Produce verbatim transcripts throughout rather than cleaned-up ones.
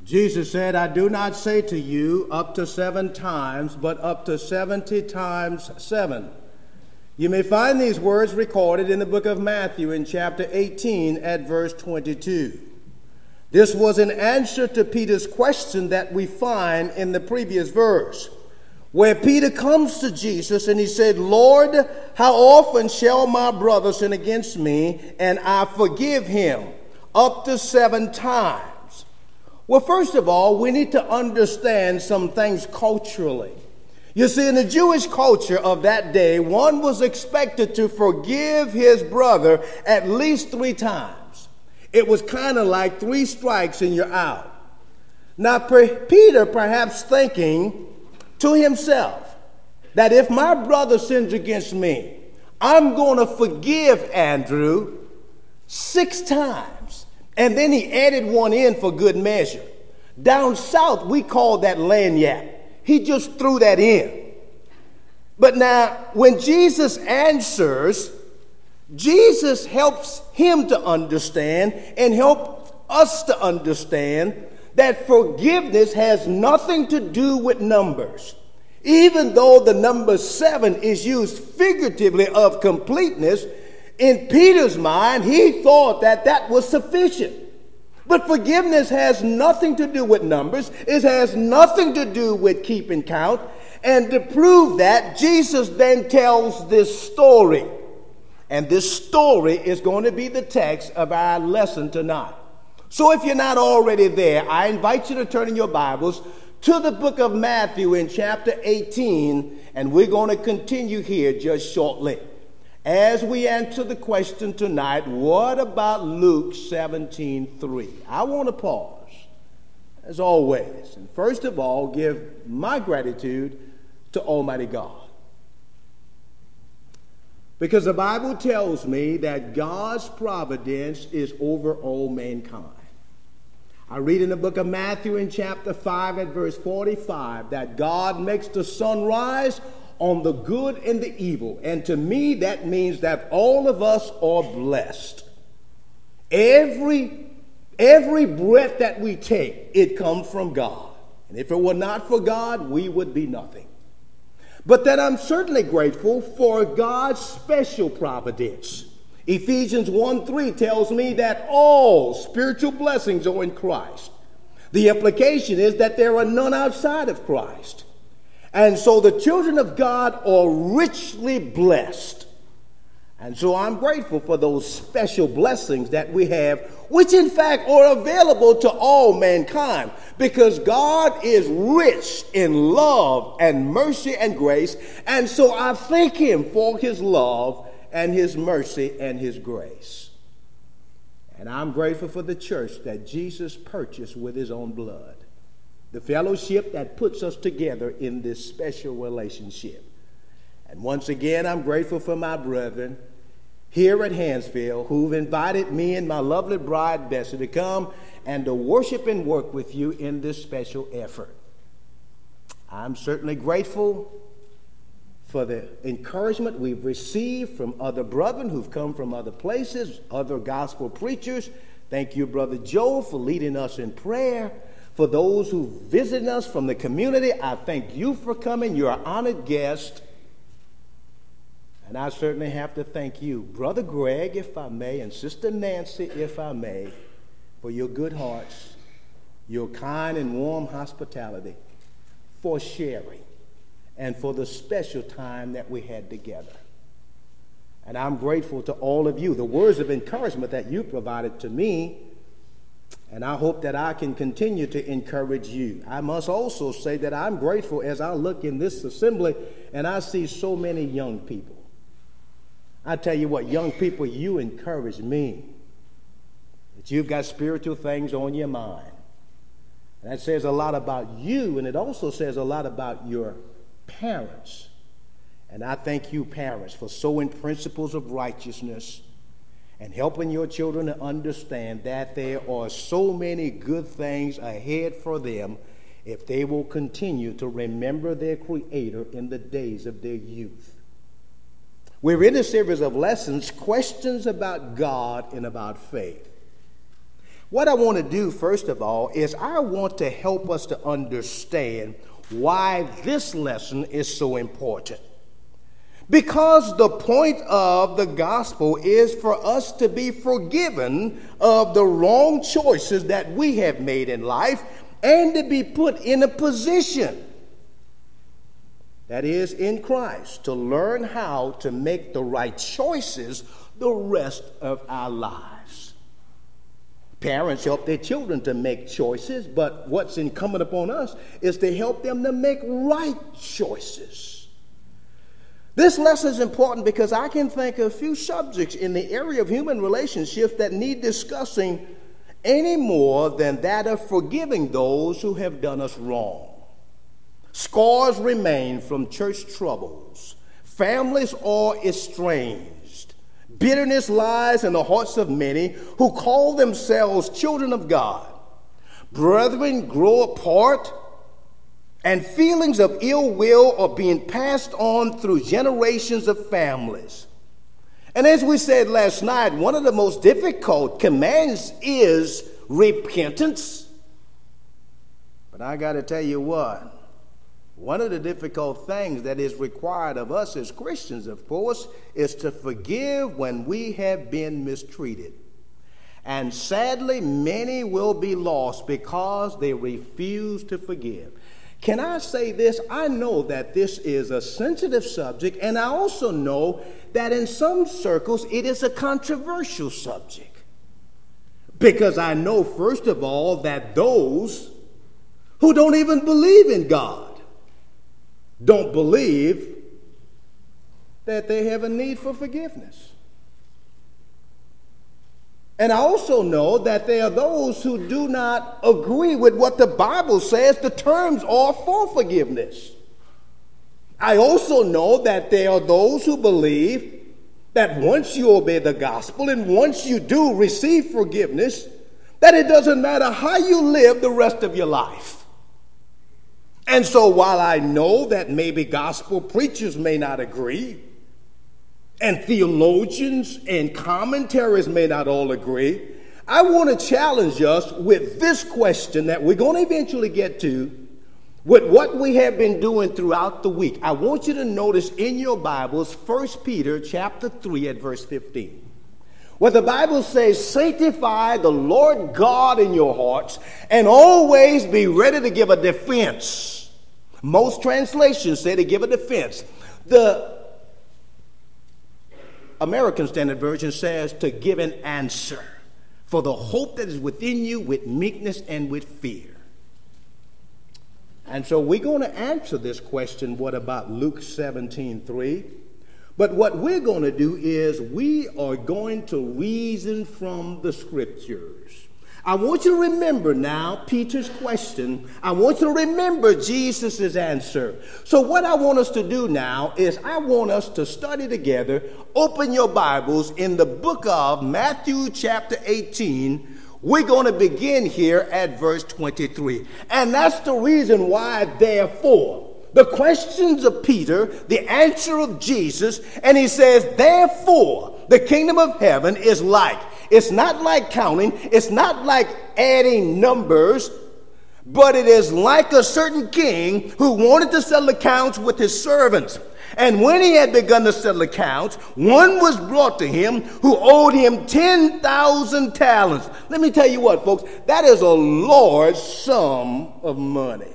Jesus said, I do not say to you up to seven times, but up to seventy times seven. You may find these words recorded in the book of Matthew in chapter eighteen at verse twenty-two. This was an answer to Peter's question that we find in the previous verse, where Peter comes to Jesus and he said, Lord, how often shall my brother sin against me and I forgive him? Up to seven times. Well, first of all, we need to understand some things culturally. You see, in the Jewish culture of that day, one was expected to forgive his brother at least three times. It was kind of like three strikes and you're out. Now, Peter perhaps thinking to himself that if my brother sins against me, I'm going to forgive Andrew six times. And then he added one in for good measure. Down south, we call that lanyard. He just threw that in. But now, when Jesus answers, Jesus helps him to understand and help us to understand that forgiveness has nothing to do with numbers. Even though the number seven is used figuratively of completeness, in Peter's mind, he thought that that was sufficient. But forgiveness has nothing to do with numbers. It has nothing to do with keeping count. And to prove that, Jesus then tells this story. And this story is going to be the text of our lesson tonight. So if you're not already there, I invite you to turn in your Bibles to the book of Matthew in chapter eighteen, and we're going to continue here just shortly. As we answer the question tonight, what about Luke seventeen three? I want to pause, as always, and first of all, give my gratitude to Almighty God. Because the Bible tells me that God's providence is over all mankind. I read in the book of Matthew in chapter five at verse forty-five that God makes the sun rise on the good and the evil. And to me, that means that all of us are blessed. Every, every breath that we take, it comes from God. And if it were not for God, we would be nothing. But then I'm certainly grateful for God's special providence. Ephesians one three tells me that all spiritual blessings are in Christ. The implication is that there are none outside of Christ. And so the children of God are richly blessed. And so I'm grateful for those special blessings that we have, which in fact are available to all mankind, because God is rich in love and mercy and grace. And so I thank him for his love and his mercy and his grace. And I'm grateful for the church that Jesus purchased with his own blood. The fellowship that puts us together in this special relationship. And once again, I'm grateful for my brethren here at Hansfield who've invited me and my lovely bride, Bessie, to come and to worship and work with you in this special effort. I'm certainly grateful for the encouragement we've received from other brethren who've come from other places, other gospel preachers. Thank you, Brother Joe, for leading us in prayer. For those who visit us from the community, I thank you for coming. You're an honored guest. And I certainly have to thank you, Brother Greg, if I may, and Sister Nancy, if I may, for your good hearts, your kind and warm hospitality, for sharing, and for the special time that we had together. And I'm grateful to all of you, the words of encouragement that you provided to me. And I hope that I can continue to encourage you. I must also say that I'm grateful as I look in this assembly and I see so many young people. I tell you what, young people, you encourage me that you've got spiritual things on your mind. And that says a lot about you, and it also says a lot about your parents. And I thank you, parents, for sowing principles of righteousness and helping your children to understand that there are so many good things ahead for them if they will continue to remember their Creator in the days of their youth. We're in a series of lessons, questions about God and about faith. What I want to do, first of all, is I want to help us to understand why this lesson is so important. Because the point of the gospel is for us to be forgiven of the wrong choices that we have made in life and to be put in a position, that is, in Christ, to learn how to make the right choices the rest of our lives. Parents help their children to make choices, but what's incumbent upon us is to help them to make right choices. This lesson is important because I can think of a few subjects in the area of human relationships that need discussing any more than that of forgiving those who have done us wrong. Scars remain from church troubles. Families are estranged. Bitterness lies in the hearts of many who call themselves children of God. Brethren grow apart, and feelings of ill will are being passed on through generations of families. And as we said last night, one of the most difficult commands is repentance. But I got to tell you what, one of the difficult things that is required of us as Christians, of course, is to forgive when we have been mistreated. And sadly, many will be lost because they refuse to forgive. Can I say this? I know that this is a sensitive subject, and I also know that in some circles it is a controversial subject. Because I know, first of all, that those who don't even believe in God don't believe that they have a need for forgiveness. And I also know that there are those who do not agree with what the Bible says the terms are for forgiveness. I also know that there are those who believe that once you obey the gospel and once you do receive forgiveness, that it doesn't matter how you live the rest of your life. And so while I know that maybe gospel preachers may not agree, and theologians and commentaries may not all agree, I want to challenge us with this question that we're going to eventually get to with what we have been doing throughout the week. I want you to notice in your Bibles First Peter chapter three at verse fifteen, where the Bible says, "Sanctify the Lord God in your hearts and always be ready to give a defense." Most translations say to give a defense. The American Standard Version says to give an answer for the hope that is within you with meekness and with fear. And so we're going to answer this question, what about Luke seventeen three? But what we're going to do is we are going to reason from the scriptures. I want you to remember now Peter's question. I want you to remember Jesus' answer. So what I want us to do now is I want us to study together. Open your Bibles in the book of Matthew chapter eighteen. We're going to begin here at verse twenty-three. And that's the reason why, therefore, the questions of Peter, the answer of Jesus, and he says, therefore, the kingdom of heaven is like. It's not like counting. It's not like adding numbers, but it is like a certain king who wanted to settle accounts with his servants. And when he had begun to settle accounts, one was brought to him who owed him ten thousand talents. Let me tell you what, folks, that is a large sum of money.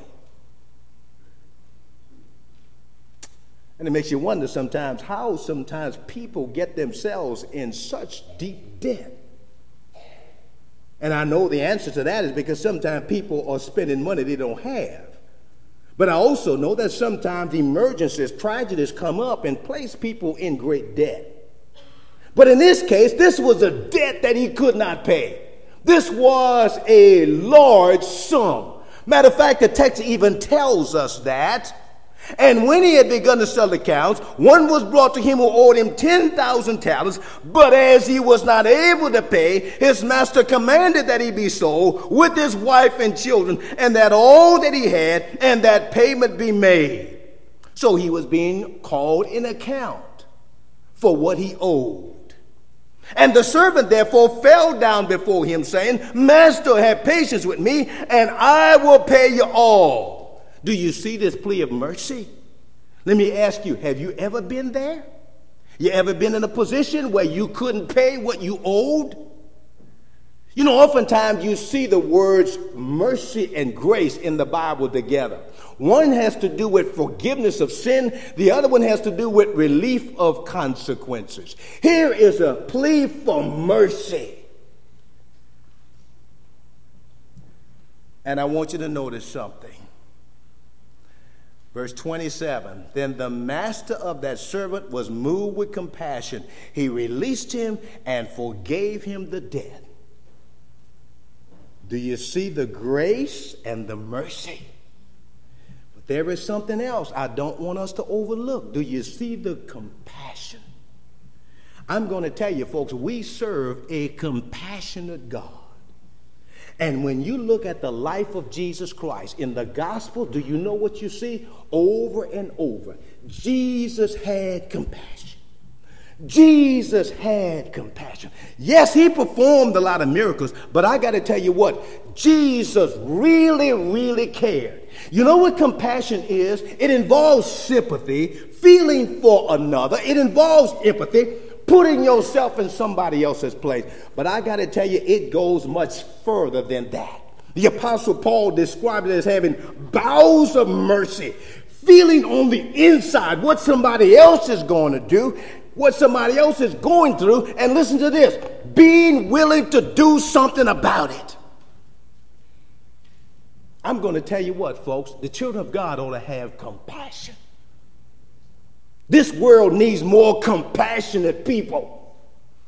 And it makes you wonder sometimes how sometimes people get themselves in such deep debt. And I know the answer to that is because sometimes people are spending money they don't have. But I also know that sometimes emergencies, tragedies come up and place people in great debt. But in this case, this was a debt that he could not pay. This was a large sum. Matter of fact, the text even tells us that. And when he had begun to settle accounts, one was brought to him who owed him ten thousand talents. But as he was not able to pay, his master commanded that he be sold with his wife and children, and that all that he had, and that payment be made. So he was being called in account for what he owed. And the servant therefore fell down before him, saying, Master, have patience with me, and I will pay you all. Do you see this plea of mercy? Let me ask you, have you ever been there? You ever been in a position where you couldn't pay what you owed? You know, oftentimes you see the words mercy and grace in the Bible together. One has to do with forgiveness of sin. The other one has to do with relief of consequences. Here is a plea for mercy. And I want you to notice something. Verse twenty-seven, then the master of that servant was moved with compassion. He released him and forgave him the debt. Do you see the grace and the mercy? But there is something else I don't want us to overlook. Do you see the compassion? I'm going to tell you, folks, we serve a compassionate God. And when you look at the life of Jesus Christ in the gospel, do you know what you see? Over and over, Jesus had compassion. Jesus had compassion. Yes, he performed a lot of miracles, but I got to tell you what, Jesus really, really cared. You know what compassion is? It involves sympathy, feeling for another. It involves empathy, putting yourself in somebody else's place. But I got to tell you, it goes much further than that. The Apostle Paul described it as having bowels of mercy, feeling on the inside what somebody else is going to do, what somebody else is going through, and listen to this, being willing to do something about it. I'm going to tell you what, folks, the children of God ought to have compassion. This world needs more compassionate people.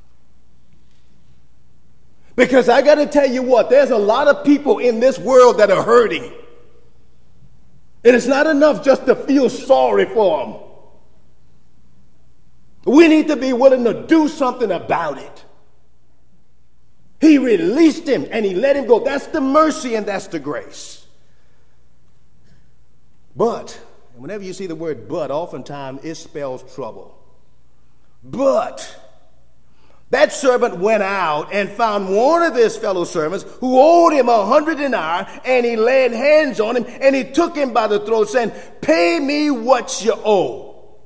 Because I got to tell you what, there's a lot of people in this world that are hurting. And it's not enough just to feel sorry for them. We need to be willing to do something about it. He released him and he let him go. That's the mercy and that's the grace. But, whenever you see the word but, oftentimes it spells trouble. But that servant went out and found one of his fellow servants who owed him a hundred denarii, and he laid hands on him and he took him by the throat, saying, pay me what you owe.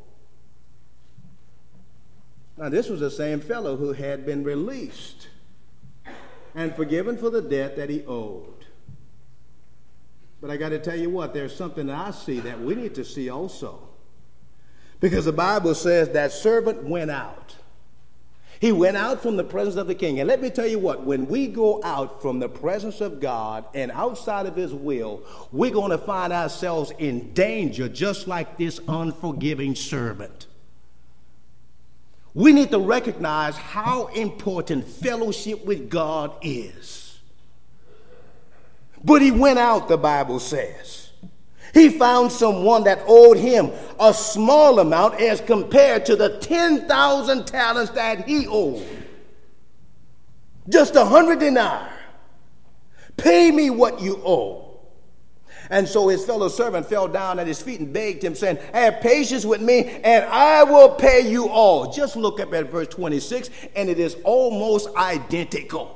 Now, this was the same fellow who had been released and forgiven for the debt that he owed. But I got to tell you what, there's something that I see that we need to see also. Because the Bible says that servant went out. He went out from the presence of the king. And let me tell you what, when we go out from the presence of God and outside of his will, we're going to find ourselves in danger just like this unforgiving servant. We need to recognize how important fellowship with God is. But he went out, the Bible says. He found someone that owed him a small amount as compared to the ten thousand talents that he owed. Just a hundred denarii. Pay me what you owe. And so his fellow servant fell down at his feet and begged him, saying, have patience with me, and I will pay you all. Just look up at verse twenty-six, and it is almost identical.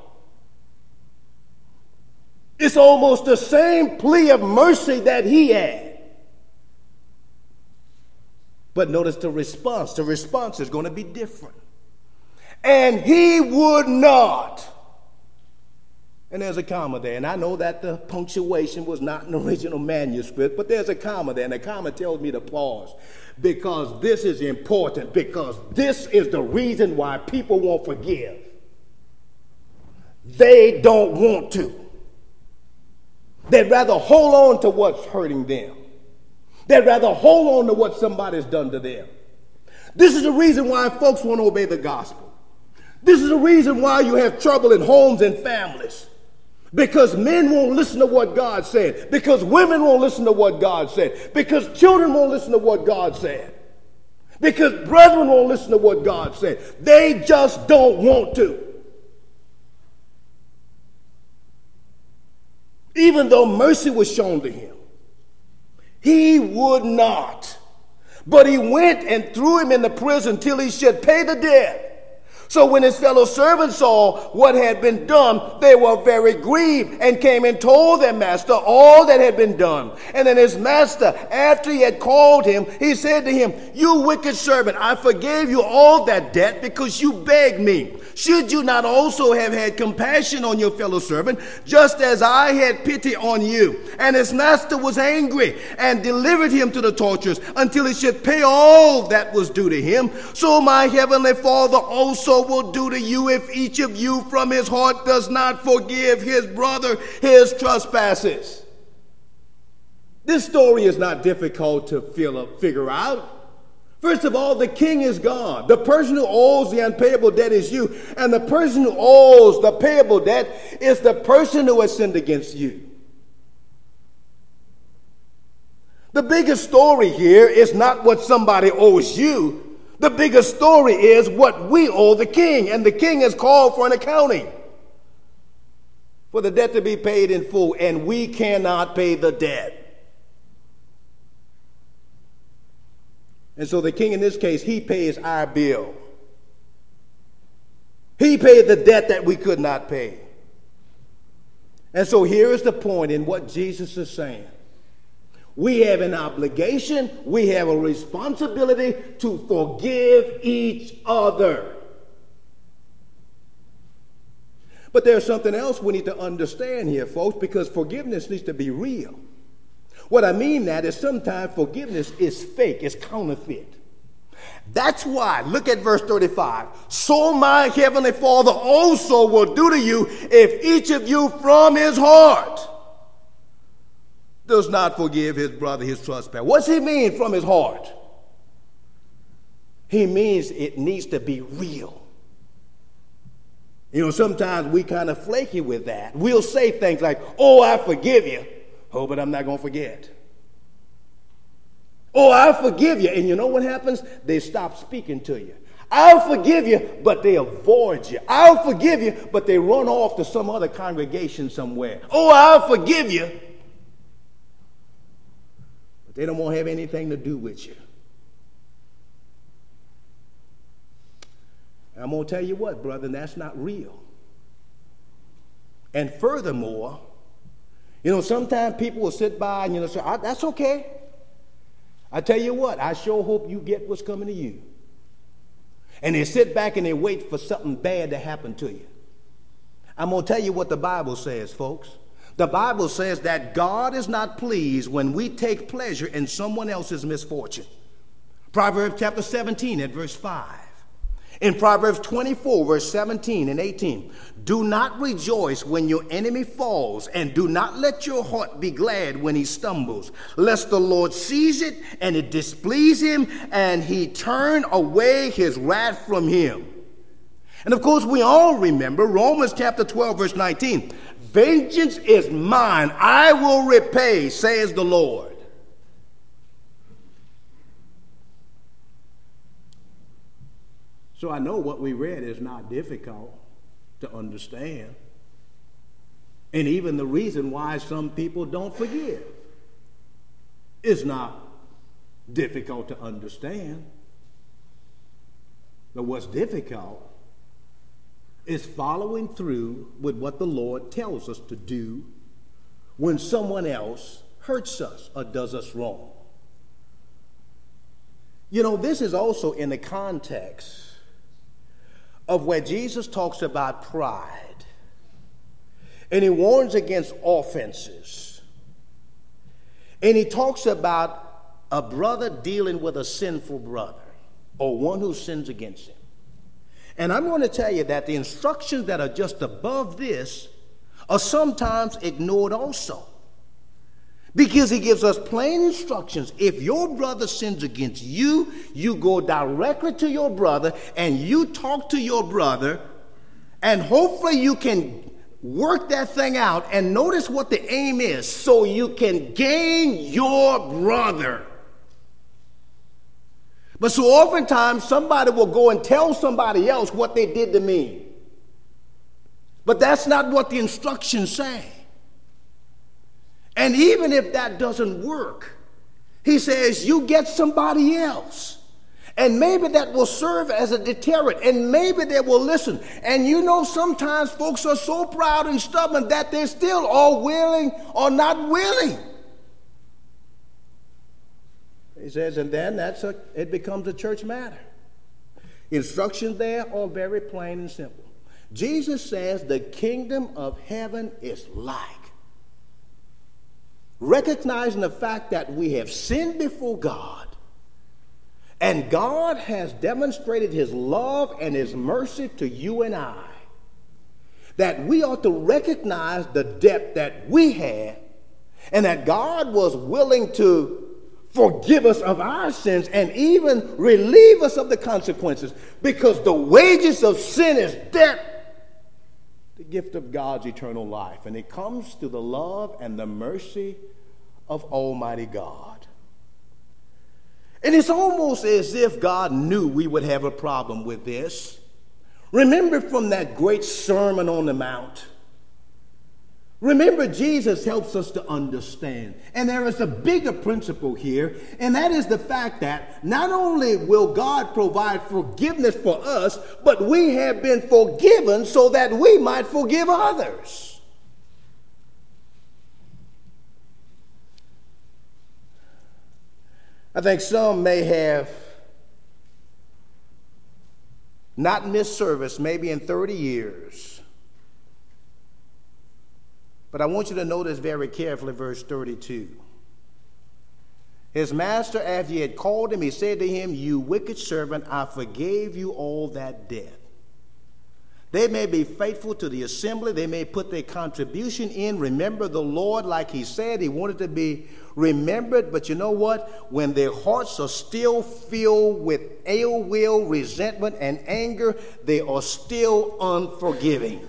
It's almost the same plea of mercy that he had. But notice the response. The response is going to be different. And he would not. And there's a comma there. And I know that the punctuation was not an original manuscript, but there's a comma there. And the comma tells me to pause. Because this is important. Because this is the reason why people won't forgive. They don't want to. They'd rather hold on to what's hurting them. They'd rather hold on to what somebody's done to them. This is the reason why folks won't obey the gospel. This is the reason why you have trouble in homes and families. Because men won't listen to what God said. Because women won't listen to what God said. Because children won't listen to what God said. Because brethren won't listen to what God said. They just don't want to. Even though mercy was shown to him, he would not. But he went and threw him in the prison till he should pay the debt. So when his fellow servants saw what had been done, they were very grieved and came and told their master all that had been done. And then his master, after he had called him, he said to him, "You wicked servant, I forgave you all that debt because you begged me. Should you not also have had compassion on your fellow servant, just as I had pity on you?" And his master was angry and delivered him to the torturers until he should pay all that was due to him. So my heavenly Father also will do to you if each of you from his heart does not forgive his brother his trespasses. This story is not difficult to figure out. First of all, the king is God. The person who owes the unpayable debt is you. And the person who owes the payable debt is the person who has sinned against you. The biggest story here is not what somebody owes you. The biggest story is what we owe the king. And the king has called for an accounting for the debt to be paid in full. And we cannot pay the debt. And so the king, in this case, he pays our bill. He paid the debt that we could not pay. And so here is the point in what Jesus is saying. We have an obligation, we have a responsibility to forgive each other. But there's something else we need to understand here, folks, because forgiveness needs to be real. What I mean that is sometimes forgiveness is fake, it's counterfeit. That's why, look at verse thirty-five. So my heavenly Father also will do to you if each of you from his heart does not forgive his brother his trespass. What's he mean from his heart? He means it needs to be real. You know, sometimes we kind of flaky with that. We'll say things like, "Oh, I forgive you." Oh, but I'm not going to forget. "Oh, I forgive you." And you know what happens? They stop speaking to you. "I'll forgive you," but they avoid you. "I'll forgive you," but they run off to some other congregation somewhere. "Oh, I'll forgive you." But they don't want to have anything to do with you. And I'm going to tell you what, brother, that's not real. And furthermore, you know, sometimes people will sit by and, you know, say, "That's okay." I tell you what, I sure hope you get what's coming to you. And they sit back and they wait for something bad to happen to you. I'm going to tell you what the Bible says, folks. The Bible says that God is not pleased when we take pleasure in someone else's misfortune. Proverbs chapter seventeen at verse five. In Proverbs twenty-four, verse seventeen and eighteen, "Do not rejoice when your enemy falls, and do not let your heart be glad when he stumbles, lest the Lord sees it and it displease him, and he turn away his wrath from him." And of course, we all remember Romans chapter twelve, verse nineteen, "Vengeance is mine, I will repay, says the Lord." So I know what we read is not difficult to understand. And even the reason why some people don't forgive is not difficult to understand. But what's difficult is following through with what the Lord tells us to do when someone else hurts us or does us wrong. You know, this is also in the context of where Jesus talks about pride. And he warns against offenses. And he talks about a brother dealing with a sinful brother or one who sins against him. And I'm going to tell you that the instructions that are just above this are sometimes ignored also. Because he gives us plain instructions. If your brother sins against you, you go directly to your brother and you talk to your brother, and hopefully you can work that thing out. And notice what the aim is, so you can gain your brother. But so oftentimes somebody will go and tell somebody else what they did to me. But that's not what the instructions say. And even if that doesn't work, he says, you get somebody else And maybe that will serve as a deterrent, and maybe they will listen. And you know, sometimes folks are so proud and stubborn that they still are willing or not willing. He says, and then that's a, it becomes a church matter. Instructions there are very plain and simple. Jesus says the kingdom of heaven is like. Recognizing the fact that we have sinned before God, and God has demonstrated his love and his mercy to you and I, that we ought to recognize the debt that we had, and that God was willing to forgive us of our sins and even relieve us of the consequences, because the wages of sin is death, the gift of God's eternal life. And it comes through the love and the mercy of Almighty God. And it's almost as if God knew we would have a problem with this. Remember from that great Sermon on the Mount. Remember, Jesus helps us to understand. And there is a bigger principle here, and that is the fact that not only will God provide forgiveness for us, but we have been forgiven so that we might forgive others. I think some may have not missed service maybe in thirty years. But I want you to notice very carefully verse thirty-two. His master, after he had called him, he said to him, "You wicked servant, I forgave you all that debt." They may be faithful to the assembly. They may put their contribution in. Remember the Lord, like he said. He wanted to be remembered. But you know what? When their hearts are still filled with ill will, resentment, and anger, they are still unforgiving.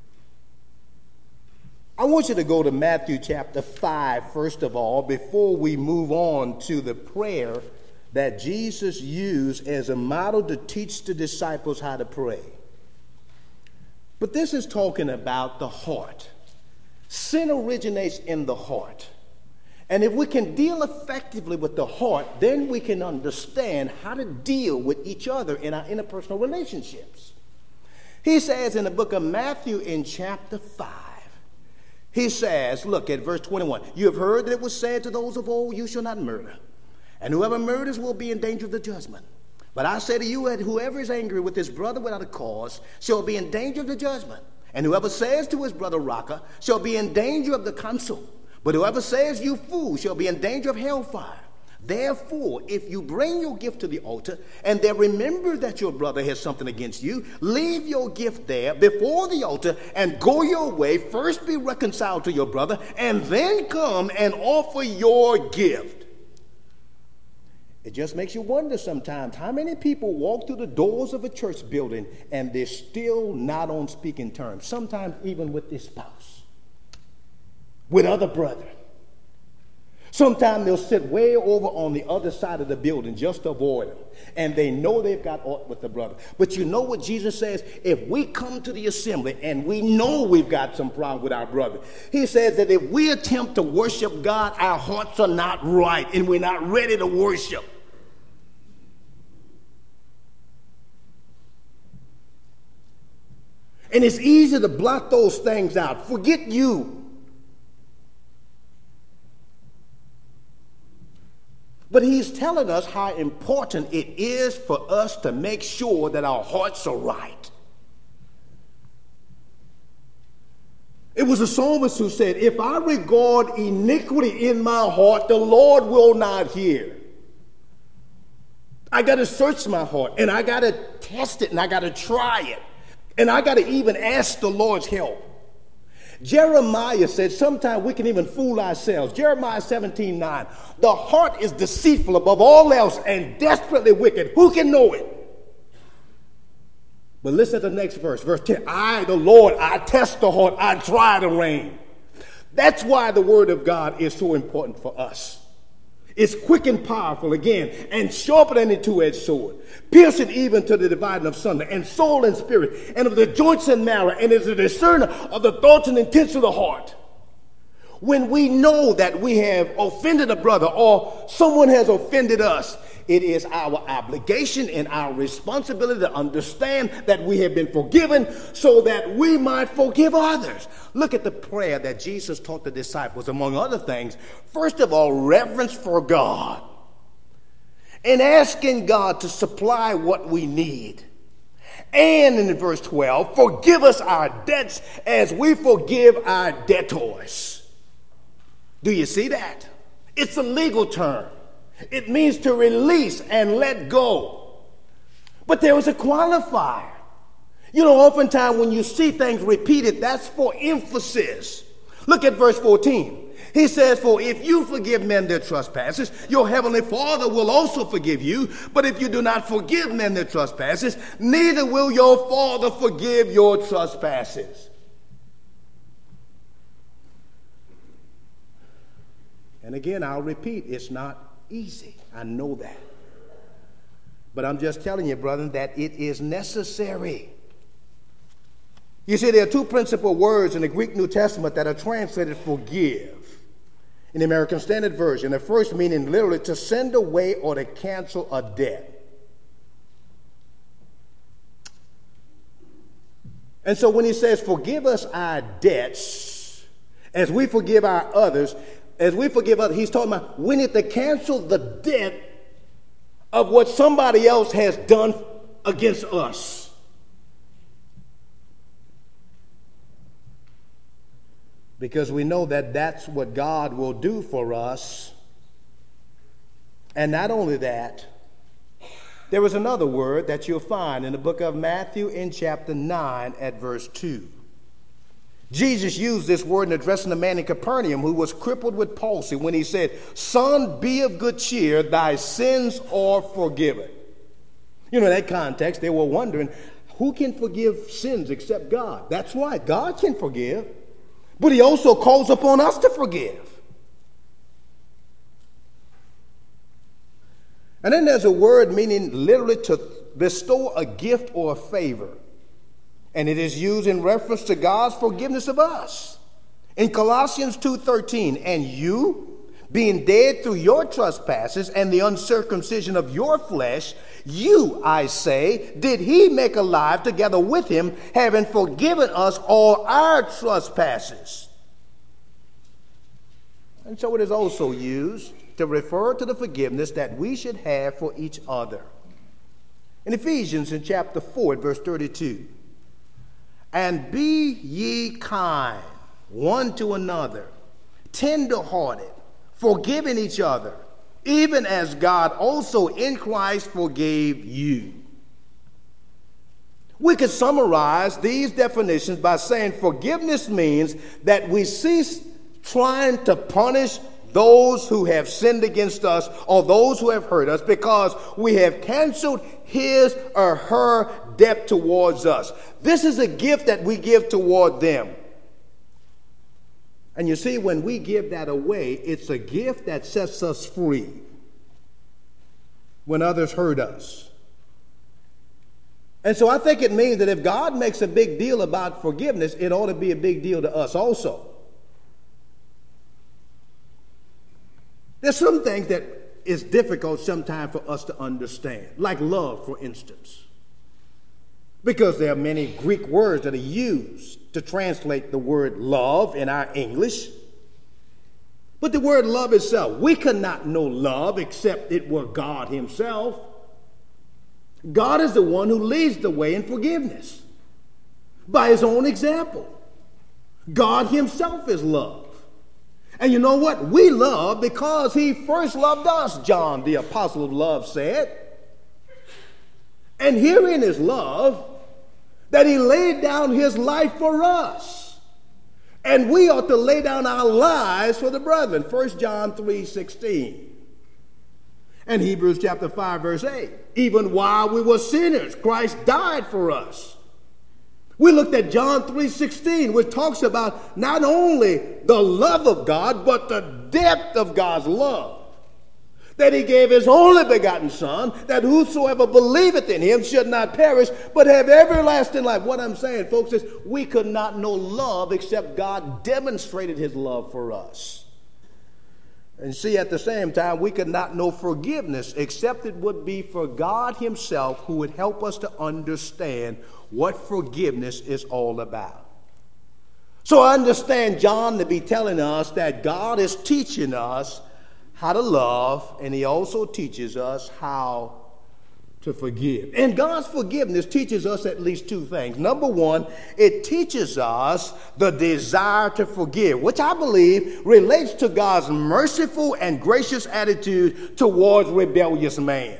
I want you to go to Matthew chapter five, first of all, before we move on to the prayer that Jesus used as a model to teach the disciples how to pray. But this is talking about the heart. Sin originates in the heart. And if we can deal effectively with the heart, then we can understand how to deal with each other in our interpersonal relationships. He says in the book of Matthew in chapter five, he says, look at verse twenty-one. "You have heard that it was said to those of old, 'You shall not murder. And whoever murders will be in danger of the judgment.' But I say to you that whoever is angry with his brother without a cause shall be in danger of the judgment. And whoever says to his brother, 'Raca,' shall be in danger of the council. But whoever says, 'You fool,' shall be in danger of hellfire. Therefore, if you bring your gift to the altar, and there remember that your brother has something against you, leave your gift there before the altar, and go your way. First be reconciled to your brother, and then come and offer your gift." It just makes you wonder sometimes how many people walk through the doors of a church building and they're still not on speaking terms, sometimes even with their spouse, with other brethren. Sometimes they'll sit way over on the other side of the building just to avoid them, and they know they've got aught with the brother. But you know what Jesus says? If we come to the assembly and we know we've got some problem with our brother, he says that if we attempt to worship God, our hearts are not right and we're not ready to worship. And it's easy to blot those things out. Forget you. But he's telling us how important it is for us to make sure that our hearts are right. It was a psalmist who said, "If I regard iniquity in my heart, the Lord will not hear." I got to search my heart, and I got to test it, and I got to try it. And I got to even ask the Lord's help. Jeremiah said sometimes we can even fool ourselves. Jeremiah seventeen nine. "The heart is deceitful above all else and desperately wicked. Who can know it?" But listen to the next verse. Verse ten. "I, the Lord, I test the heart. I try the rein." That's why the word of God is so important for us. It's quick and powerful, again, and sharper than a two-edged sword, piercing even to the dividing of sunder, and soul and spirit, and of the joints and marrow, and is a discerner of the thoughts and intents of the heart. When we know that we have offended a brother or someone has offended us, it is our obligation and our responsibility to understand that we have been forgiven so that we might forgive others. Look at the prayer that Jesus taught the disciples, among other things. First of all, reverence for God and asking God to supply what we need. And in verse twelve, forgive us our debts as we forgive our debtors. Do you see that? It's a legal term. It means to release and let go. But there is a qualifier. You know, oftentimes when you see things repeated, that's for emphasis. Look at verse fourteen. He says, for if you forgive men their trespasses, your heavenly Father will also forgive you. But if you do not forgive men their trespasses, neither will your Father forgive your trespasses. And again, I'll repeat, it's not easy. I know that. But I'm just telling you, brother, that it is necessary. You see, there are two principal words in the Greek New Testament that are translated forgive. In the American Standard Version, the first meaning literally to send away or to cancel a debt. And so when he says, forgive us our debts as we forgive our others, as we forgive others, he's talking about we need to cancel the debt of what somebody else has done against us. Because we know that that's what God will do for us. And not only that, there is another word that you'll find in the book of Matthew in chapter nine at verse two. Jesus used this word in addressing a man in Capernaum who was crippled with palsy when he said, son, be of good cheer, thy sins are forgiven. You know, in that context, they were wondering, who can forgive sins except God? That's right, God can forgive. But he also calls upon us to forgive. And then there's a word meaning literally to bestow a gift or a favor. And it is used in reference to God's forgiveness of us. In Colossians two thirteen, and you, being dead through your trespasses and the uncircumcision of your flesh, you, I say, did he make alive together with him, having forgiven us all our trespasses. And so it is also used to refer to the forgiveness that we should have for each other. In Ephesians in chapter four, verse thirty-two, and be ye kind one to another, tender-hearted, forgiving each other, even as God also in Christ forgave you. We could summarize these definitions by saying forgiveness means that we cease trying to punish those who have sinned against us or those who have hurt us because we have canceled his or her debt towards us. This is a gift that we give toward them. And you see, when we give that away, it's a gift that sets us free when others hurt us. And so I think it means that if God makes a big deal about forgiveness, it ought to be a big deal to us also. There's some things that is difficult sometimes for us to understand, like love, for instance, because there are many Greek words that are used to translate the word love in our English. But the word love itself, we cannot know love except it were God himself. God is the one who leads the way in forgiveness by his own example. God himself is love. And you know what? We love because he first loved us, John, the apostle of love, said. And herein is love, that he laid down his life for us. And we ought to lay down our lives for the brethren. First John three sixteen. And Hebrews chapter five, verse eight. Even while we were sinners, Christ died for us. We looked at John three sixteen, which talks about not only the love of God, but the depth of God's love. That he gave his only begotten Son, that whosoever believeth in him should not perish, but have everlasting life. What I'm saying, folks, is we could not know love except God demonstrated his love for us. And And see, at the same time, we could not know forgiveness except it would be for God himself who would help us to understand what forgiveness is all about. So I understand John to be telling us that God is teaching us how to love, and he also teaches us how to forgive. And God's forgiveness teaches us at least two things. Number one, it teaches us the desire to forgive, which I believe relates to God's merciful and gracious attitude towards rebellious man.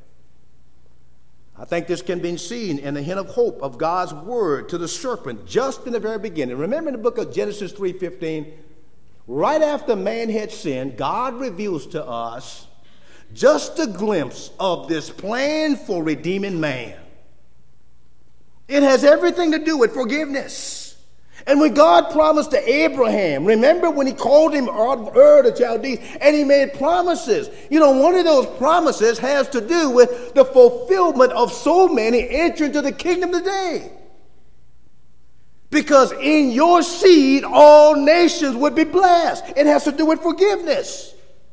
I think this can be seen in the hint of hope of God's word to the serpent just in the very beginning. Remember in the book of Genesis three fifteen, right after man had sinned, God reveals to us just a glimpse of this plan for redeeming man. It has everything to do with forgiveness. And when God promised to Abraham, remember when he called him Ur the Chaldees, and he made promises. You know, one of those promises has to do with the fulfillment of so many entering into the kingdom today. Because in your seed, all nations would be blessed. It has to do with forgiveness.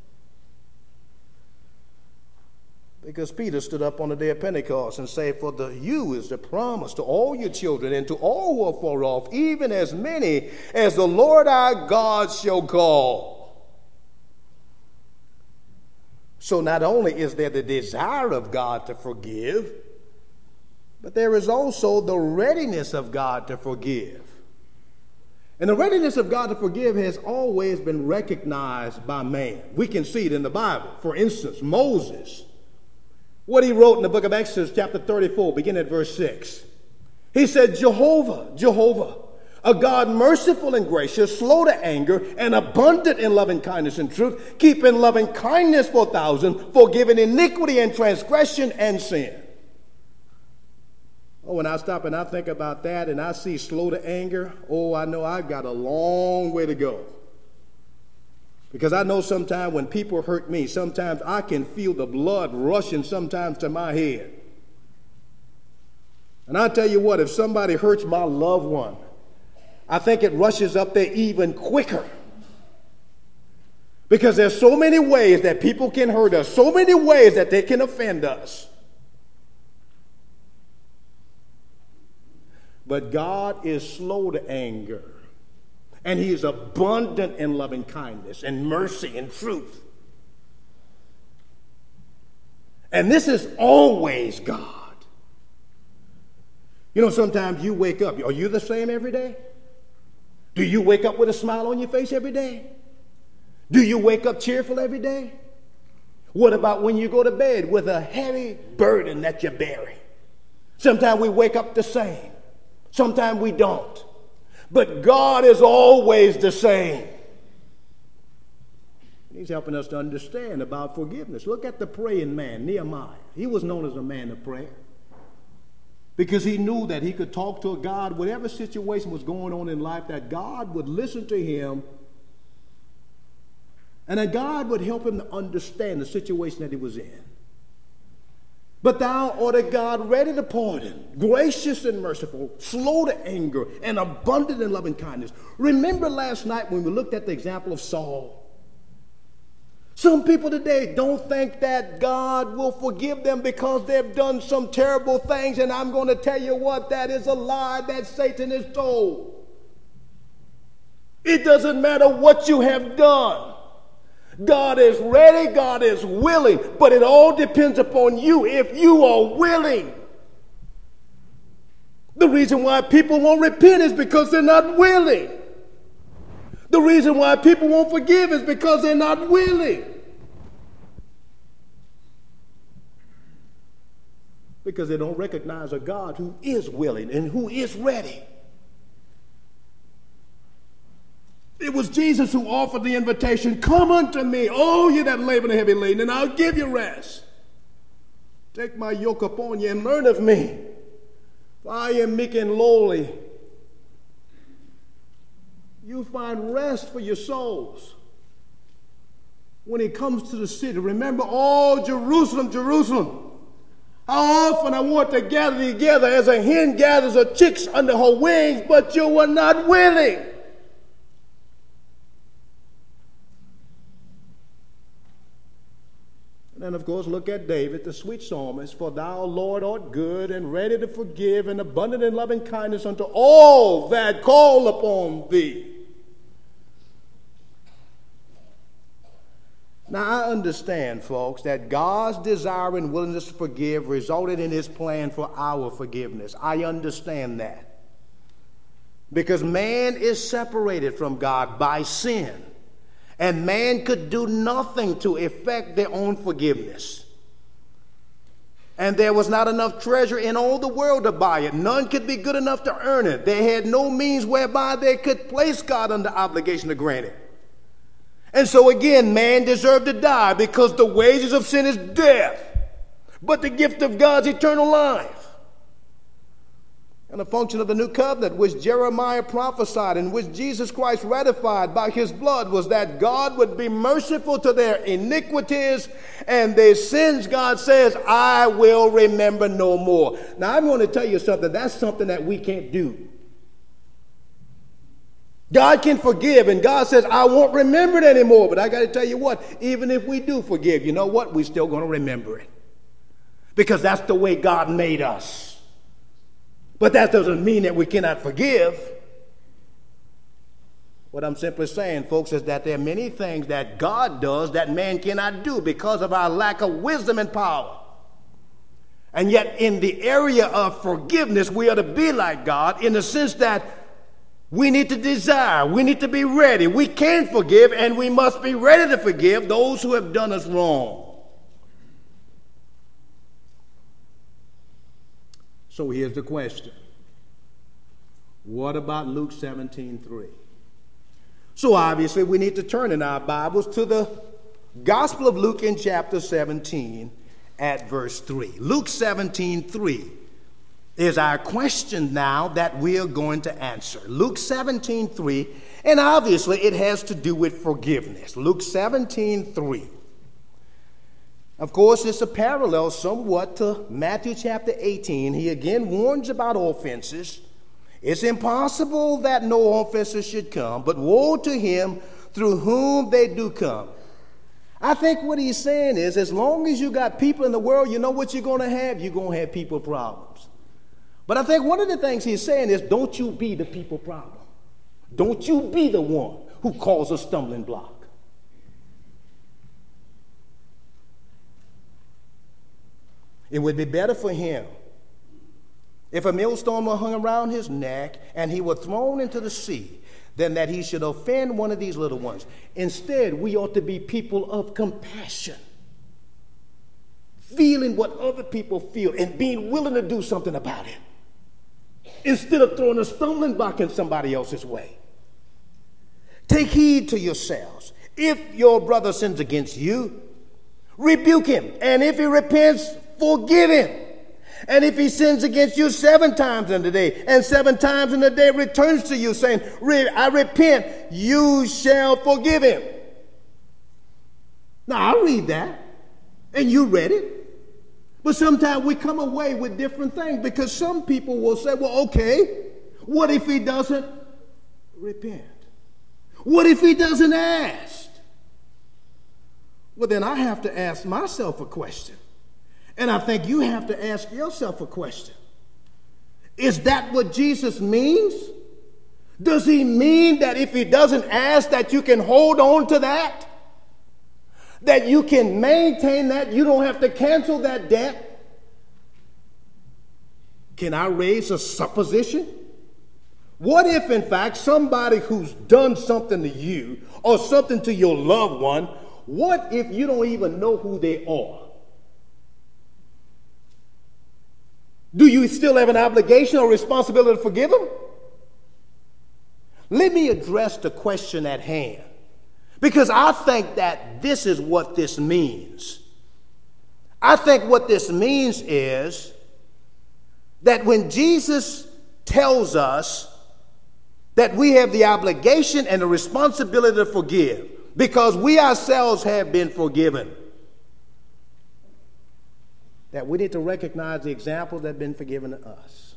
Because Peter stood up on the day of Pentecost and said, for the you is the promise to all your children and to all who are far off, even as many as the Lord our God shall call. So not only is there the desire of God to forgive, but there is also the readiness of God to forgive. And the readiness of God to forgive has always been recognized by man. We can see it in the Bible. For instance, Moses, what he wrote in the book of Exodus chapter thirty-four, beginning at verse six. He said, Jehovah, Jehovah, a God merciful and gracious, slow to anger, and abundant in loving kindness and truth, keeping loving kindness for a thousand, forgiving iniquity and transgression and sin. Oh, when I stop and I think about that and I see slow to anger, oh, I know I've got a long way to go. Because I know sometimes when people hurt me, sometimes I can feel the blood rushing sometimes to my head. And I tell you what, if somebody hurts my loved one, I think it rushes up there even quicker. Because there's so many ways that people can hurt us, so many ways that they can offend us. But God is slow to anger. And he is abundant in loving kindness and mercy and truth. And this is always God. You know, sometimes you wake up. Are you the same every day? Do you wake up with a smile on your face every day? Do you wake up cheerful every day? What about when you go to bed with a heavy burden that you bear? Sometimes we wake up the same. Sometimes we don't. But God is always the same. He's helping us to understand about forgiveness. Look at the praying man, Nehemiah. He was known as a man of prayer because he knew that he could talk to a God, whatever situation was going on in life, that God would listen to him and that God would help him to understand the situation that he was in. But thou art a God ready to pardon, gracious and merciful, slow to anger, and abundant in loving kindness. Remember last night when we looked at the example of Saul? Some people today don't think that God will forgive them because they've done some terrible things. And I'm going to tell you what, that is a lie that Satan has told. It doesn't matter what you have done. God is ready, God is willing, but it all depends upon you if you are willing. The reason why people won't repent is because they're not willing. The reason why people won't forgive is because they're not willing. Because they don't recognize a God who is willing and who is ready. It was Jesus who offered the invitation, come unto me, all you that labor and heavy laden, and I'll give you rest. Take my yoke upon you and learn of me, for I am meek and lowly. You'll find rest for your souls. When he comes to the city, remember, oh, Jerusalem, Jerusalem, how often I want to gather you together as a hen gathers her chicks under her wings, but you were not willing. And of course, look at David, the sweet psalmist. For thou, Lord, art good and ready to forgive and abundant in loving kindness unto all that call upon thee. Now, I understand, folks, that God's desire and willingness to forgive resulted in his plan for our forgiveness. I understand that. Because man is separated from God by sin. And man could do nothing to effect their own forgiveness. And there was not enough treasure in all the world to buy it. None could be good enough to earn it. They had no means whereby they could place God under obligation to grant it. And so again, man deserved to die because the wages of sin is death, but the gift of God's eternal life. And the function of the new covenant, which Jeremiah prophesied and which Jesus Christ ratified by his blood, was that God would be merciful to their iniquities and their sins. God says, I will remember no more. Now, I'm going to tell you something. That's something that we can't do. God can forgive, and God says, I won't remember it anymore. But I got to tell you what, even if we do forgive, you know what? We're still going to remember it. Because that's the way God made us. But that doesn't mean that we cannot forgive. What I'm simply saying, folks, is that there are many things that God does that man cannot do because of our lack of wisdom and power. And yet in the area of forgiveness, we are to be like God in the sense that we need to desire, we need to be ready. We can forgive, and we must be ready to forgive those who have done us wrong. So here's the question. What about Luke seventeen three? So obviously we need to turn in our Bibles to the Gospel of Luke in chapter seventeen at verse three. Luke seventeen three is our question now that we are going to answer. Luke seventeen three, and obviously it has to do with forgiveness. Luke seventeen three. Of course, it's a parallel somewhat to Matthew chapter eighteen. He again warns about offenses. It's impossible that no offenses should come, but woe to him through whom they do come. I think what he's saying is, as long as you got people in the world, you know what you're going to have? You're going to have people problems. But I think one of the things he's saying is, don't you be the people problem. Don't you be the one who causes a stumbling block. It would be better for him if a millstone were hung around his neck and he were thrown into the sea than that he should offend one of these little ones. Instead, we ought to be people of compassion, feeling what other people feel and being willing to do something about it, instead of throwing a stumbling block in somebody else's way. Take heed to yourselves. If your brother sins against you, rebuke him, and if he repents, forgive him. And if he sins against you seven times in the day, and seven times in the day returns to you saying, I repent, you shall forgive him. Now, I read that, and you read it. But sometimes we come away with different things, because some people will say, well, okay, what if he doesn't repent? What if he doesn't ask? Well, then I have to ask myself a question. And I think you have to ask yourself a question. Is that what Jesus means? Does he mean that if he doesn't ask that you can hold on to that? That you can maintain that? You don't have to cancel that debt? Can I raise a supposition? What if, in fact, somebody who's done something to you or something to your loved one, what if you don't even know who they are? Do you still have an obligation or responsibility to forgive them? Let me address the question at hand, because I think that this is what this means. I think what this means is that when Jesus tells us that we have the obligation and the responsibility to forgive because we ourselves have been forgiven, that we need to recognize the examples that have been forgiven to us.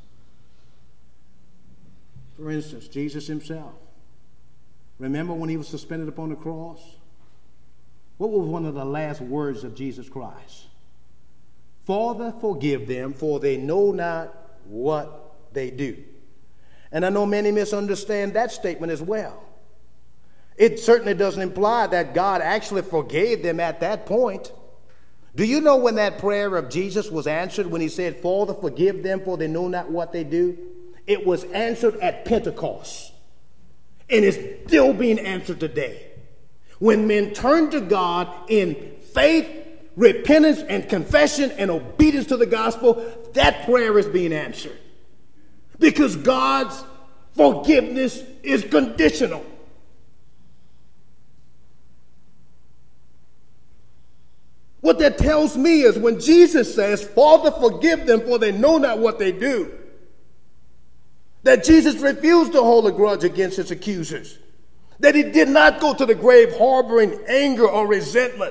For instance, Jesus himself. Remember when he was suspended upon the cross? What was one of the last words of Jesus Christ? Father, forgive them, for they know not what they do. And I know many misunderstand that statement as well. It certainly doesn't imply that God actually forgave them at that point. Do you know when that prayer of Jesus was answered, when he said, Father, forgive them, for they know not what they do? It was answered at Pentecost. And it's still being answered today. When men turn to God in faith, repentance, and confession, and obedience to the gospel, that prayer is being answered. Because God's forgiveness is conditional. What that tells me is when Jesus says, Father, forgive them, for they know not what they do, that Jesus refused to hold a grudge against his accusers, that he did not go to the grave harboring anger or resentment.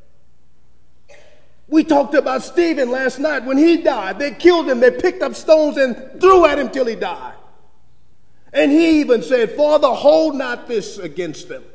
We talked about Stephen last night. When he died, they killed him. They picked up stones and threw at him till he died. And he even said, Father, hold not this against them.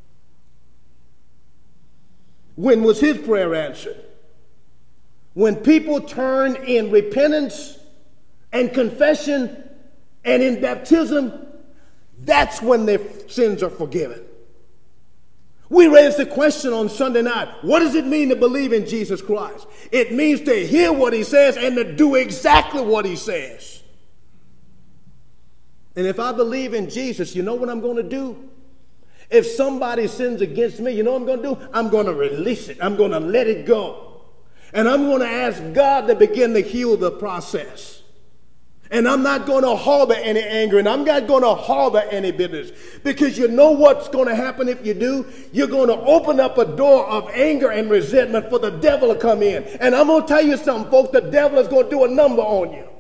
When was his prayer answered? When people turn in repentance and confession and in baptism, that's when their sins are forgiven. We raised the question on Sunday night, what does it mean to believe in Jesus Christ? It means to hear what he says and to do exactly what he says. And if I believe in Jesus, you know what I'm going to do? If somebody sins against me, you know what I'm going to do? I'm going to release it. I'm going to let it go. And I'm going to ask God to begin to heal the process. And I'm not going to harbor any anger, and I'm not going to harbor any bitterness. Because you know what's going to happen if you do? You're going to open up a door of anger and resentment for the devil to come in. And I'm going to tell you something, folks, the devil is going to do a number on you.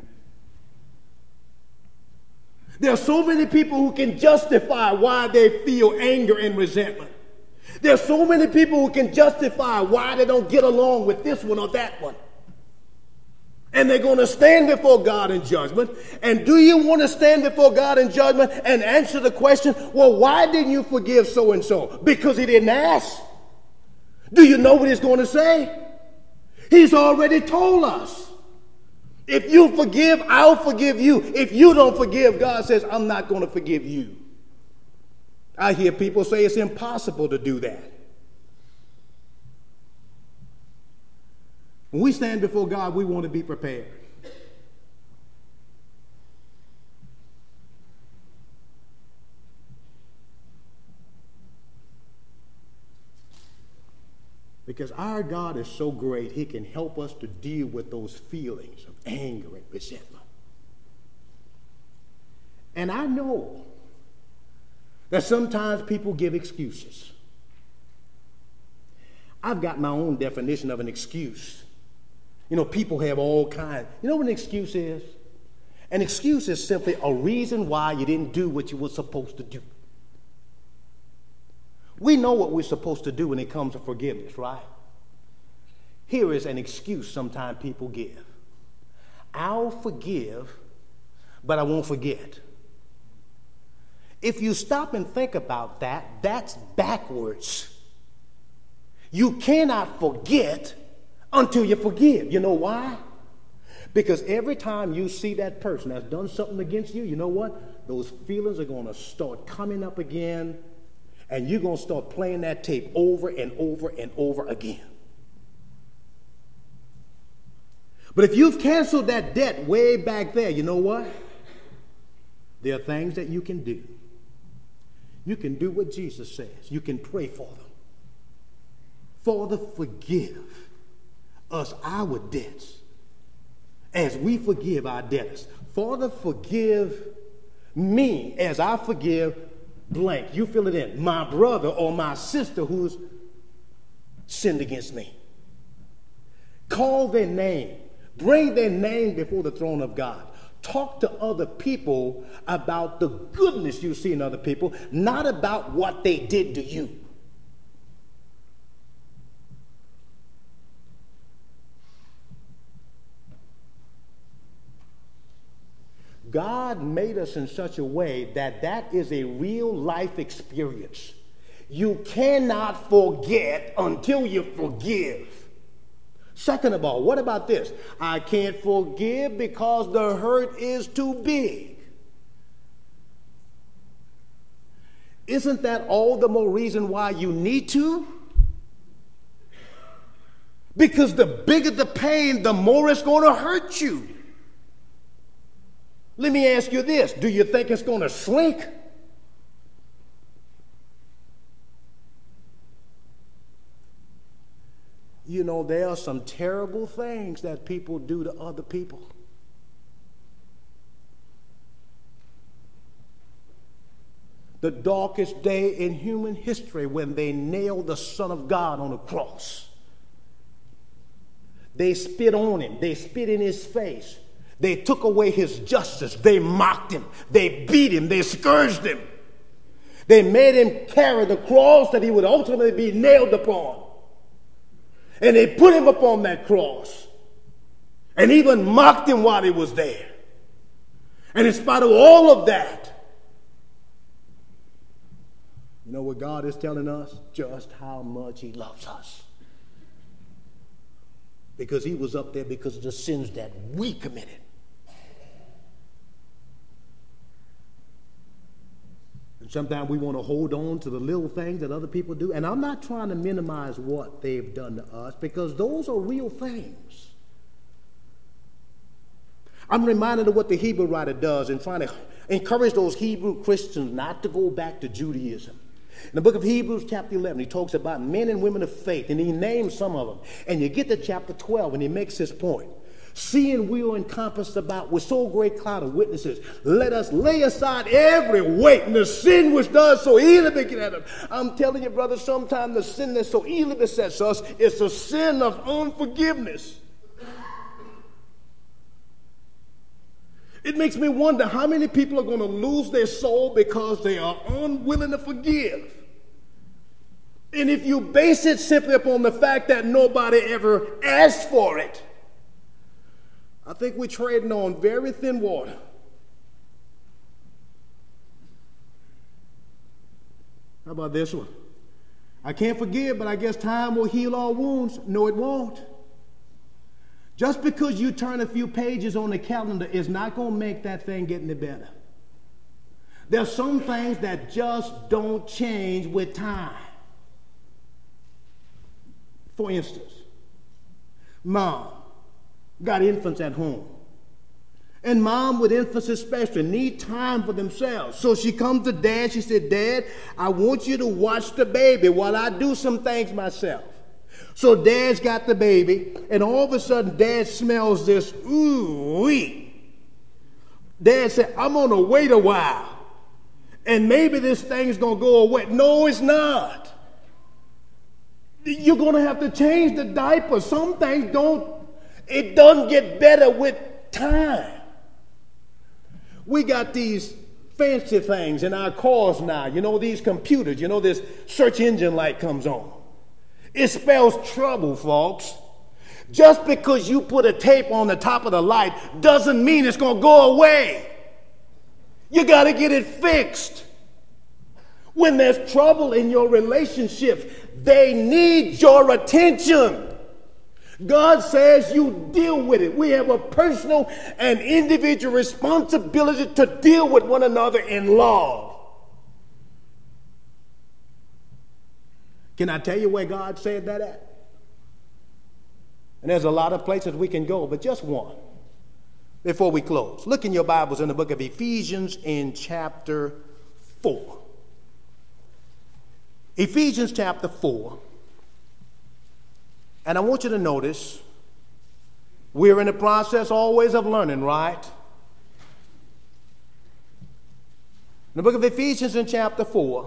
There are so many people who can justify why they feel anger and resentment. There are so many people who can justify why they don't get along with this one or that one. And they're going to stand before God in judgment. And do you want to stand before God in judgment and answer the question, well, why didn't you forgive so-and-so? Because he didn't ask. Do you know what he's going to say? He's already told us. If you forgive, I'll forgive you. If you don't forgive, God says, I'm not going to forgive you. I hear people say it's impossible to do that. When we stand before God, we want to be prepared. Because our God is so great, he can help us to deal with those feelings of anger and resentment. And I know that sometimes people give excuses. I've got my own definition of an excuse. You know, people have all kinds. You know what an excuse is? An excuse is simply a reason why you didn't do what you were supposed to do. We know what we're supposed to do when it comes to forgiveness, right? Here is an excuse sometimes people give. I'll forgive, but I won't forget. If you stop and think about that, that's backwards. You cannot forget until you forgive. You know why? Because every time you see that person that's done something against you, you know what? Those feelings are going to start coming up again, and you're going to start playing that tape over and over and over again. But if you've canceled that debt way back there, you know what? There are things that you can do. You can do what Jesus says. You can pray for them. Father, forgive us our debts as we forgive our debtors. Father, forgive me as I forgive blank. You fill it in. My brother or my sister who's sinned against me. Call their name. Bring their name before the throne of God. Talk to other people about the goodness you see in other people, not about what they did to you. God made us in such a way that that is a real life experience. You cannot forget until you forgive. Second of all, what about this? I can't forgive because the hurt is too big. Isn't that all the more reason why you need to? Because the bigger the pain, the more it's going to hurt you. Let me ask you this. Do you think it's going to shrink? You know, there are some terrible things that people do to other people. The darkest day in human history when they nailed the Son of God on a cross. They spit on him. They spit in his face. They took away his justice. They mocked him. They beat him. They scourged him. They made him carry the cross that he would ultimately be nailed upon. And they put him upon that cross and even mocked him while he was there. And in spite of all of that, you know what God is telling us? Just how much he loves us. Because he was up there because of the sins that we committed. And sometimes we want to hold on to the little things that other people do. And I'm not trying to minimize what they've done to us, because those are real things. I'm reminded of what the Hebrew writer does in trying to encourage those Hebrew Christians not to go back to Judaism. In the book of Hebrews chapter eleven, he talks about men and women of faith, and he names some of them. And you get to chapter twelve, and he makes this point. Seeing we are encompassed about with so great cloud of witnesses, let us lay aside every weight and the sin which does so easily beget us. I'm telling you, brother, sometimes the sin that so easily besets us is a sin of unforgiveness. It makes me wonder how many people are going to lose their soul because they are unwilling to forgive. And if you base it simply upon the fact that nobody ever asked for it, I think we're trading on very thin water. How about this one? I can't forgive, but I guess time will heal all wounds. No, it won't. Just because you turn a few pages on the calendar is not going to make that thing get any better. There's some things that just don't change with time. For instance, mom got infants at home. And mom, with infants especially, need time for themselves. So she comes to dad. She said, Dad, I want you to watch the baby while I do some things myself. So dad's got the baby, and all of a sudden dad smells this, ooh-wee. Dad said, I'm going to wait a while, and maybe this thing's going to go away. No, it's not. You're going to have to change the diaper. Some things don't, it doesn't get better with time. We got these fancy things in our cars now. You know, these computers. You know, this search engine light comes on. It spells trouble, folks. Just because you put a tape on the top of the light doesn't mean it's going to go away. You got to get it fixed. When there's trouble in your relationships, they need your attention. God says you deal with it. We have a personal and individual responsibility to deal with one another in love. Can I tell you where God said that at? And there's a lot of places we can go, but just one before we close. Look in your Bibles in the book of Ephesians in chapter four. Ephesians chapter four. And I want you to notice, we're in the process always of learning, right? In the book of Ephesians in chapter four,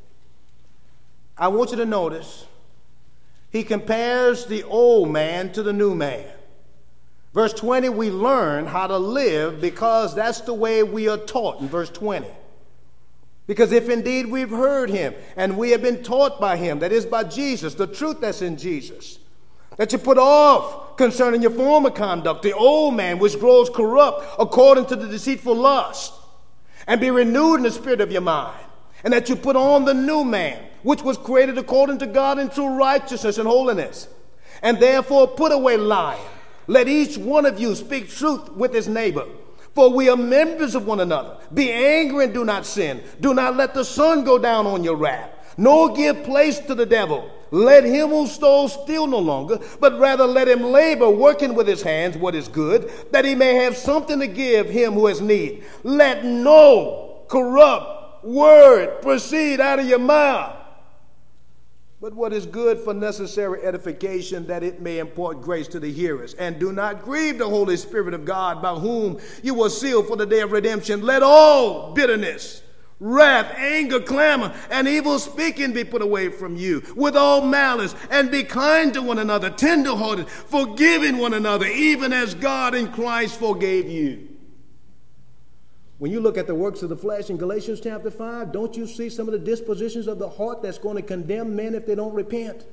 I want you to notice, he compares the old man to the new man. Verse twenty, we learn how to live because that's the way we are taught in verse twenty. Because if indeed we've heard him and we have been taught by him, that is by Jesus, the truth that's in Jesus, that you put off concerning your former conduct, the old man which grows corrupt according to the deceitful lust, and be renewed in the spirit of your mind, and that you put on the new man, which was created according to God in true righteousness and holiness. And therefore put away lying. Let each one of you speak truth with his neighbor, for we are members of one another. Be angry and do not sin. Do not let the sun go down on your wrath, nor give place to the devil. Let him who stole steal no longer, but rather let him labor, working with his hands what is good, that he may have something to give him who has need. Let no corrupt word proceed out of your mouth, but what is good for necessary edification, that it may impart grace to the hearers. And do not grieve the Holy Spirit of God, by whom you were sealed for the day of redemption. Let all bitterness, wrath, anger, clamor, and evil speaking be put away from you, with all malice, and be kind to one another, tenderhearted, forgiving one another, even as God in Christ forgave you. When you look at the works of the flesh in Galatians chapter five, don't you see some of the dispositions of the heart that's going to condemn men if they don't repent?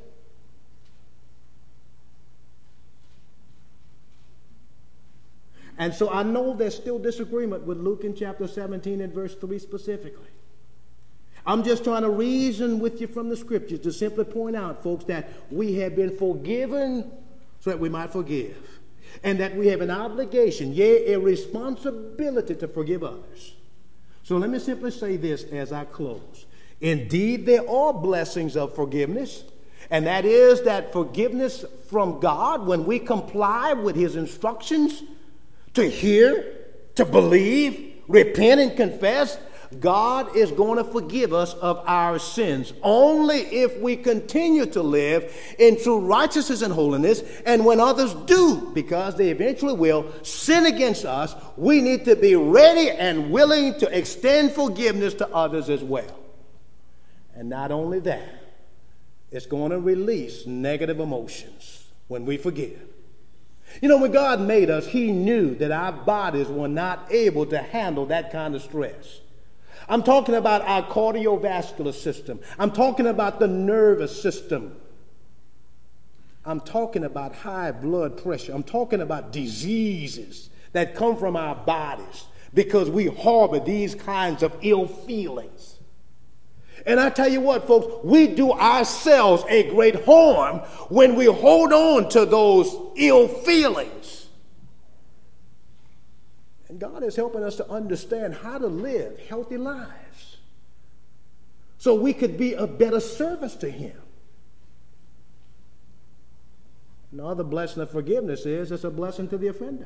And so I know there's still disagreement with Luke in chapter seventeen and verse three specifically. I'm just trying to reason with you from the scriptures to simply point out, folks, that we have been forgiven so that we might forgive. And that we have an obligation, yea, a responsibility to forgive others. So let me simply say this as I close. Indeed, there are blessings of forgiveness, and that is that forgiveness from God when we comply with his instructions to hear, to believe, repent, and confess. God is going to forgive us of our sins only if we continue to live in true righteousness and holiness. And when others do, because they eventually will, sin against us, we need to be ready and willing to extend forgiveness to others as well. And not only that, it's going to release negative emotions when we forgive. You know, when God made us, he knew that our bodies were not able to handle that kind of stress. I'm talking about our cardiovascular system. I'm talking about the nervous system. I'm talking about high blood pressure. I'm talking about diseases that come from our bodies because we harbor these kinds of ill feelings. And I tell you what, folks, we do ourselves a great harm when we hold on to those ill feelings. And God is helping us to understand how to live healthy lives so we could be a better service to him. Another blessing of forgiveness is it's a blessing to the offender.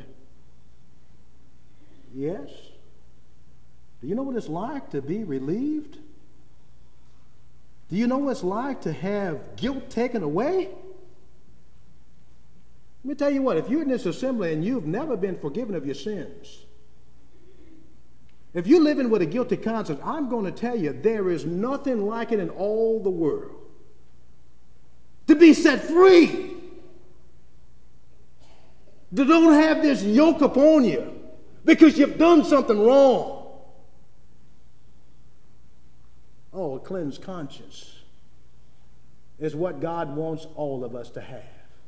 Yes. Do you know what it's like to be relieved? Do you know what it's like to have guilt taken away? Let me tell you what, if you're in this assembly and you've never been forgiven of your sins, if you're living with a guilty conscience, I'm going to tell you there is nothing like it in all the world. To be set free. To don't have this yoke upon you because you've done something wrong. Oh, a cleansed conscience is what God wants all of us to have.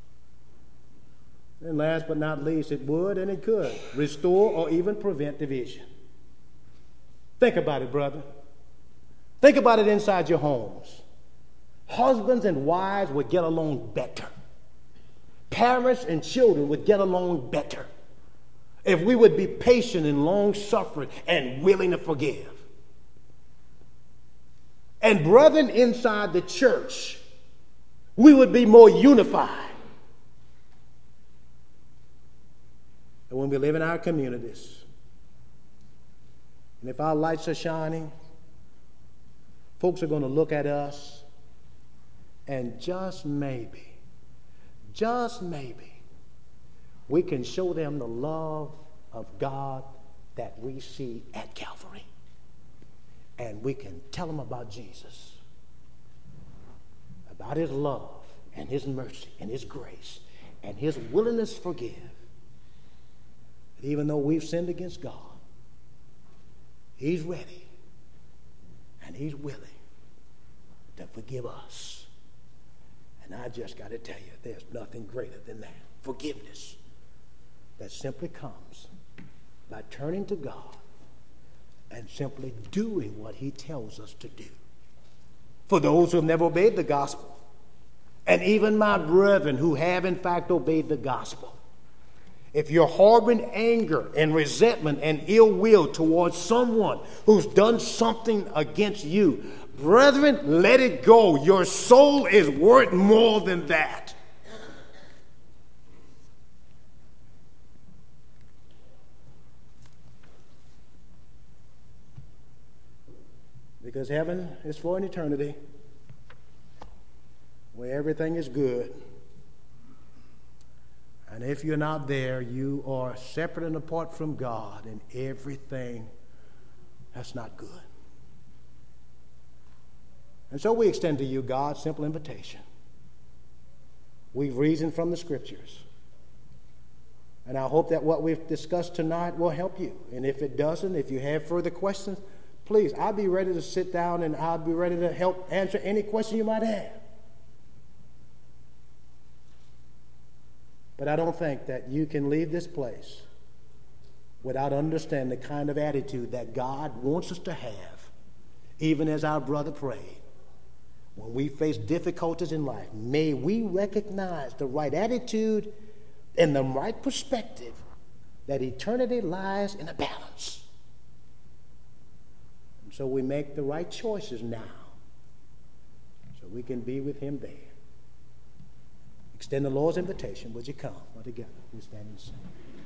And last but not least, it would and it could restore or even prevent division. Think about it, brother. Think about it inside your homes. Husbands and wives would get along better. Parents and children would get along better if we would be patient and long-suffering and willing to forgive. And brethren inside the church, we would be more unified. And when we live in our communities, and if our lights are shining, folks are going to look at us and just maybe, just maybe, we can show them the love of God that we see at Calvary. And we can tell them about Jesus, about his love and his mercy and his grace and his willingness to forgive. Even though we've sinned against God, he's ready and he's willing to forgive us. And I just got to tell you, there's nothing greater than that. Forgiveness that simply comes by turning to God and simply doing what he tells us to do. For those who have never obeyed the gospel, and even my brethren who have in fact obeyed the gospel, if you're harboring anger and resentment and ill will towards someone who's done something against you, brethren, let it go. Your soul is worth more than that. Because heaven is for an eternity where everything is good. And if you're not there, you are separate and apart from God, and everything that's not good. And so we extend to you God's simple invitation. We've reasoned from the Scriptures. And I hope that what we've discussed tonight will help you. And if it doesn't, if you have further questions, please, I'll be ready to sit down and I'll be ready to help answer any question you might have. But I don't think that you can leave this place without understanding the kind of attitude that God wants us to have, even as our brother prayed. When we face difficulties in life, may we recognize the right attitude and the right perspective that eternity lies in a balance. And so we make the right choices now so we can be with him there. Extend the Lord's invitation. Would you come? Well, together we stand and sing.